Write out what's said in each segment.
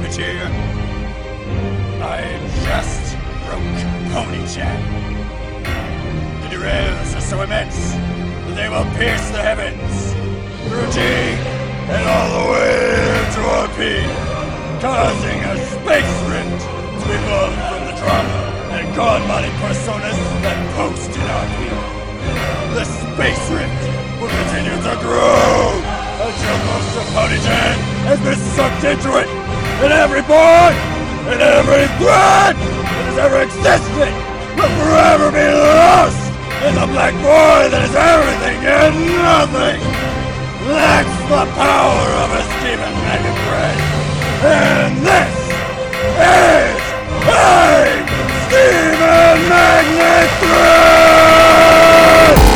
language here. I just broke Ponychan. The derails are so immense that they will pierce the heavens, through G and all the way to RP, causing a space rift to be born from the drama and godbody personas that post in RP. The space rift will continue to grow until most of Ponychan has been sucked into it, and every boy and every thread that has ever existed will forever be lost in the black void that is everything and nothing. That's the power of a Steven Magnet Thread, and this is a Steven Magnet Thread!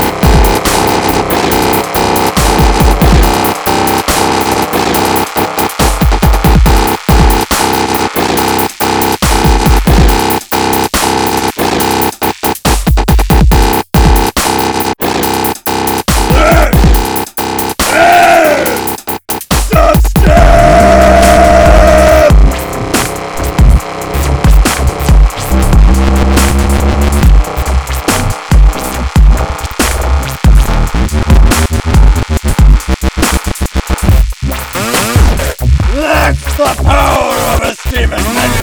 The power of a Steven Magnet